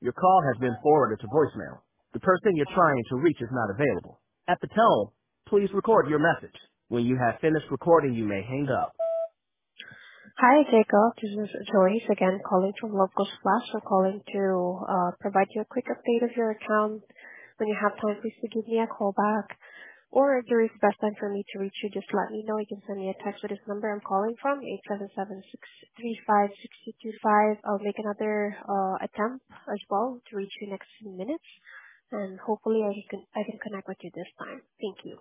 Your call has been forwarded to voicemail. The person you're trying to reach is not available. At the tone, please record your message. When you have finished recording, you may hang up. Hi, Jacob. This is Joyce again calling from Local Splash. I'm calling to provide you a quick update of your account. When you have time, please give me a call back. Or if there is best time for me to reach you, just let me know. You can send me a text with this number I'm calling from, 877-635-6225. I'll make another attempt as well to reach you next few minutes. And hopefully I can connect with you this time. Thank you.